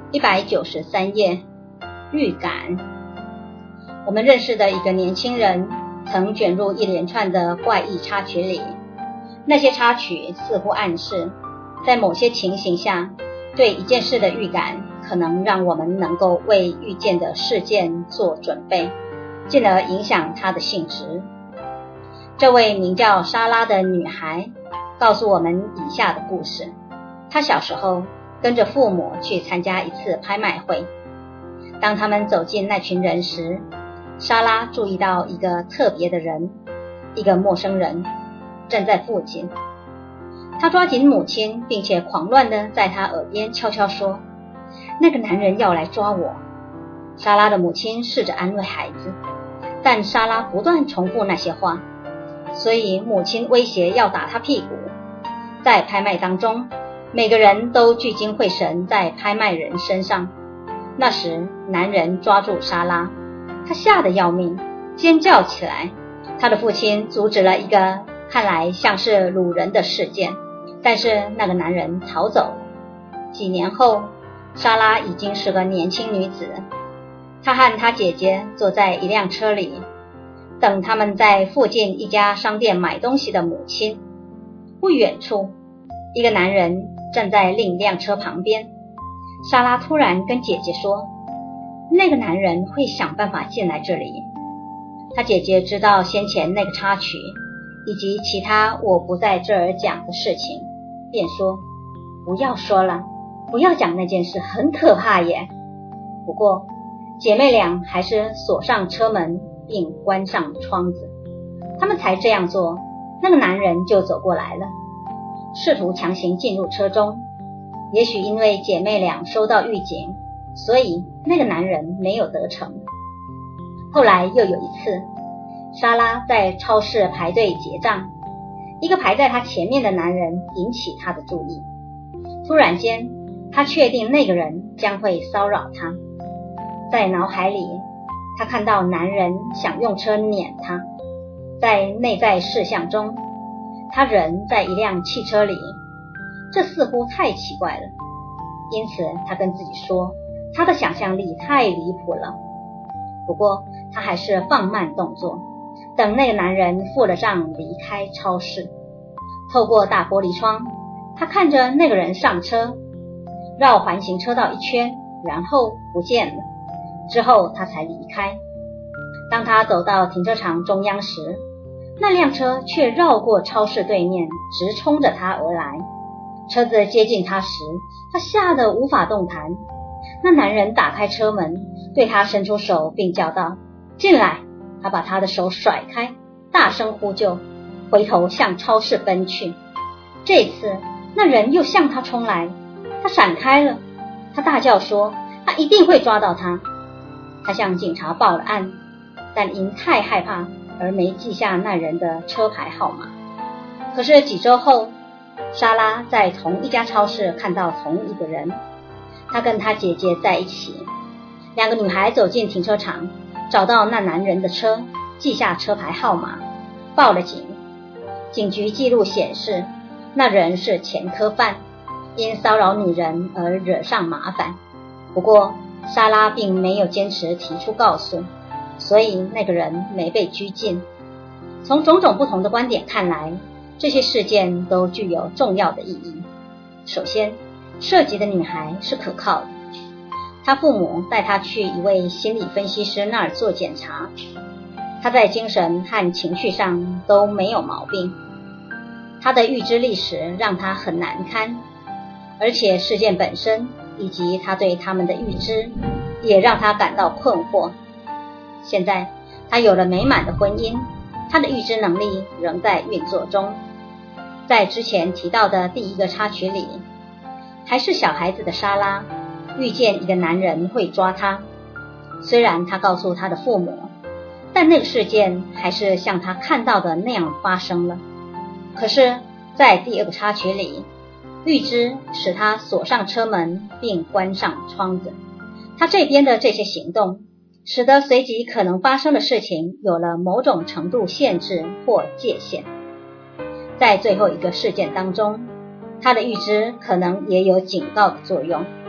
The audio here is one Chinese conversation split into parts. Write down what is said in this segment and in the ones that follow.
193页，预感。我们认识的一个年轻人曾卷入一连串的怪异插曲里，那些插曲似乎暗示，在某些情形下，对一件事的预感可能让我们能够为遇见的事件做准备，进而影响它的性质。这位名叫莎拉的女孩告诉我们以下的故事。她小时候跟着父母去参加一次拍卖会，当他们走进那群人时，莎拉注意到一个特别的人，一个陌生人站在附近。她抓紧母亲，并且狂乱地在她耳边悄悄说，那个男人要来抓我。莎拉的母亲试着安慰孩子，但莎拉不断重复那些话，所以母亲威胁要打她屁股。在拍卖当中，每个人都聚精会神在拍卖人身上。那时男人抓住莎拉，她吓得要命，尖叫起来。她的父亲阻止了一个看来像是掳人的事件，但是那个男人逃走了。几年后，莎拉已经是个年轻女子，她和她姐姐坐在一辆车里，等他们在附近一家商店买东西的母亲。不远处，一个男人站在另一辆车旁边。莎拉突然跟姐姐说，那个男人会想办法进来这里。她姐姐知道先前那个插曲以及其他我不在这儿讲的事情，便说，不要说了，不要讲那件事，很可怕耶。不过姐妹俩还是锁上车门并关上窗子。她们才这样做，那个男人就走过来了，试图强行进入车中。也许因为姐妹俩收到预警，所以那个男人没有得逞。后来又有一次，莎拉在超市排队结账，一个排在她前面的男人引起她的注意。突然间，她确定那个人将会骚扰她。在脑海里，她看到男人想用车碾她。在内在事项中，她人在一辆汽车里，这似乎太奇怪了。因此她跟自己说，她的想象力太离谱了。不过她还是放慢动作，等那个男人付了账离开超市。透过大玻璃窗，她看着那个人上车，绕环形车道一圈，然后不见了。之后她才离开。当她走到停车场中央时，那辆车却绕过超市对面，直冲着她而来。车子接近她时，她吓得无法动弹。那男人打开车门，对她伸出手并叫道，进来。她把他的手甩开，大声呼救，回头向超市奔去。这次那人又向她冲来，她闪开了。她大叫说，他一定会抓到她。她向警察报了案，但因太害怕而没记下那人的车牌号码。可是几周后，莎拉在同一家超市看到同一个人，她跟她姐姐在一起。两个女孩走进停车场，找到那男人的车，记下车牌号码，报了警。警局记录显示，那人是前科犯，因骚扰女人而惹上麻烦。不过莎拉并没有坚持提出告诉，所以那个人没被拘禁。从种种不同的观点看来，这些事件都具有重要的意义。首先，涉及的女孩是可靠的。她父母带她去一位心理分析师那儿做检查，她在精神和情绪上都没有毛病。她的预知历史让她很难堪，而且事件本身以及她对他们的预知也让她感到困惑。现在她有了美满的婚姻，她的预知能力仍在运作中。在之前提到的第一个插曲里，还是小孩子的莎拉遇见一个男人会抓她。虽然她告诉她的父母，但那个事件还是像她看到的那样发生了。可是在第二个插曲里，预知使她锁上车门并关上窗子。她这边的这些行动使得随即可能发生的事情有了某种程度限制或界限。在最后一个事件当中，他的预知可能也有警告的作用。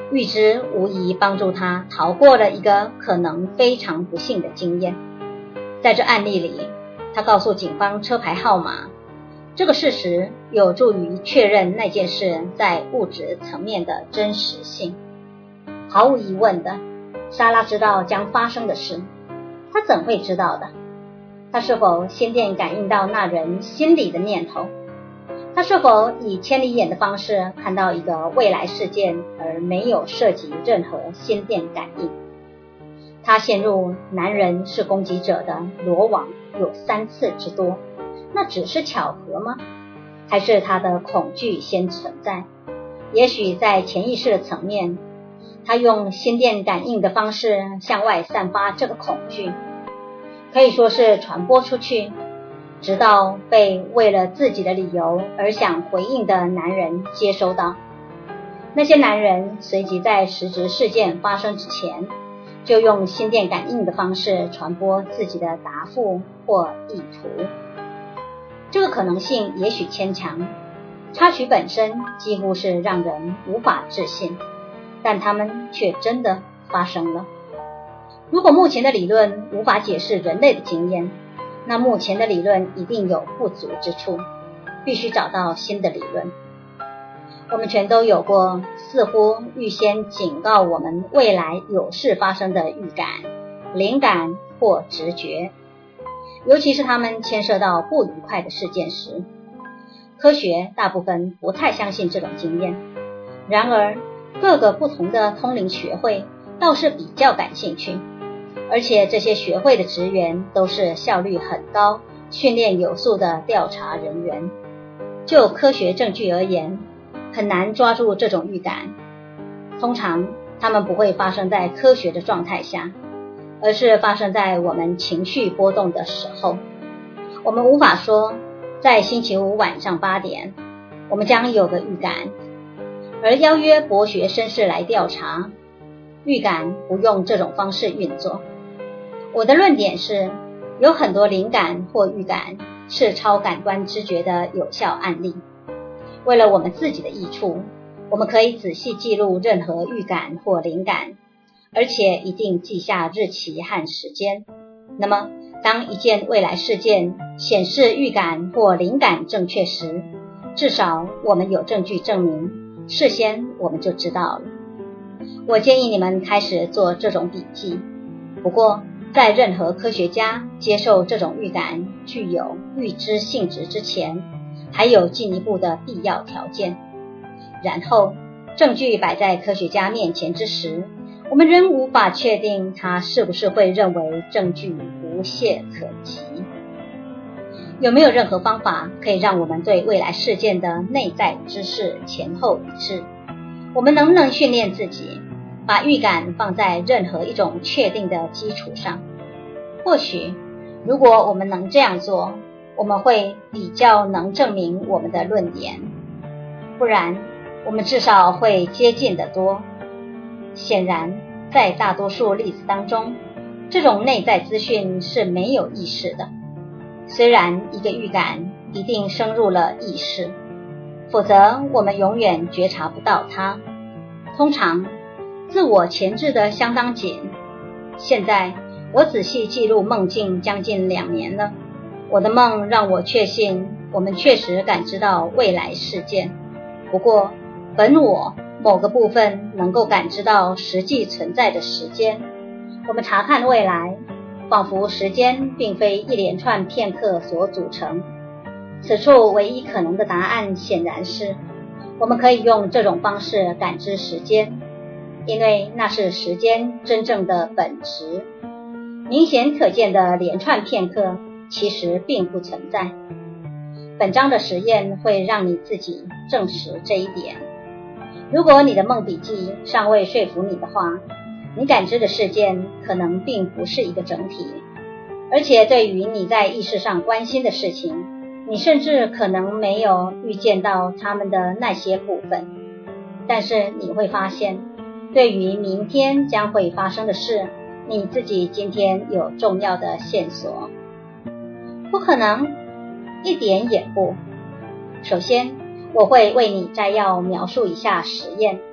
预知无疑帮助他逃过了一个可能非常不幸的经验。在这案例里，他告诉警方车牌号码，这个事实有助于确认那件事在物质层面的真实性。毫无疑问的，莎拉知道将发生的事。她怎会知道的？她是否心电感应到那人心里的念头？她是否以千里眼的方式看到一个未来事件，而没有涉及任何心电感应？她陷入男人是攻击者的罗网有3次之多，那只是巧合吗？还是她的恐惧先存在？也许在潜意识的层面，她用心电感应的方式向外散发这个恐惧，可以说是传播出去，直到被为了自己的理由而想回应的男人接收到。那些男人随即在实质事件发生之前，就用心电感应的方式传播自己的答复或意图。这个可能性也许牵强，插曲本身几乎是让人无法置信，但它们却真的发生了。如果目前的理论无法解释人类的经验，那目前的理论一定有不足之处，必须找到新的理论。我们全都有过似乎预先警告我们未来有事发生的预感、灵感或直觉，尤其是它们牵涉到不愉快的事件时。科学大部分不太相信这种经验，然而各个不同的通灵学会倒是比较感兴趣，而且这些学会的职员都是效率很高、训练有素的调查人员。就科学证据而言，很难抓住这种预感。通常它们不会发生在科学的状态下，而是发生在我们情绪波动的时候。我们无法说在星期五晚上8点我们将有个预感，而邀约博学绅士来调查。预感不用这种方式运作。我的论点是，有很多灵感或预感是超感官知觉的有效案例。为了我们自己的益处，我们可以仔细记录任何预感或灵感，而且一定记下日期和时间。那么当一件未来事件显示预感或灵感正确时，至少我们有证据证明，事先我们就知道了。我建议你们开始做这种笔记。不过在任何科学家接受这种预感具有预知性质之前，还有进一步的必要条件。然后证据摆在科学家面前之时，我们仍无法确定他是不是会认为证据无懈可击。有没有任何方法可以让我们对未来事件的内在知识前后一致？我们能不能训练自己把预感放在任何一种确定的基础上？或许如果我们能这样做，我们会比较能证明我们的论点，不然我们至少会接近得多。显然在大多数例子当中，这种内在资讯是没有意识的。虽然一个预感一定深入了意识，否则我们永远觉察不到它。通常自我钳制得相当紧。现在我仔细记录梦境将近2年了，我的梦让我确信我们确实感知到未来事件。不过本我某个部分能够感知到实际存在的时间。我们查看未来，仿佛时间并非一连串片刻所组成。此处唯一可能的答案显然是，我们可以用这种方式感知时间，因为那是时间真正的本质。明显可见的连串片刻其实并不存在。本章的实验会让你自己证实这一点。如果你的梦笔记尚未说服你的话，你感知的事件可能并不是一个整体，而且对于你在意识上关心的事情，你甚至可能没有预见到他们的那些部分。但是你会发现，对于明天将会发生的事，你自己今天有重要的线索。不可能，一点也不。首先，我会为你摘要描述一下实验。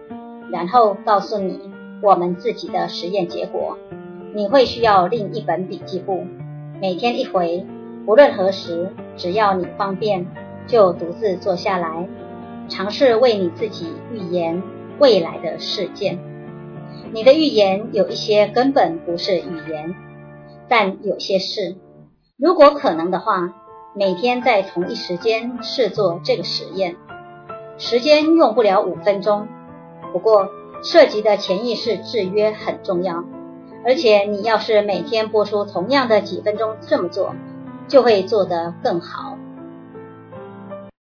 然后告诉你我们自己的实验结果。你会需要另一本笔记簿，每天一回，无论何时，只要你方便，就独自坐下来，尝试为你自己预言未来的事件。你的预言有一些根本不是语言，但有些是。如果可能的话，每天在同一时间试做这个实验，时间用不了5分钟，不过涉及的潜意识制约很重要，而且你要是每天播出同样的几分钟这么做，就会做得更好。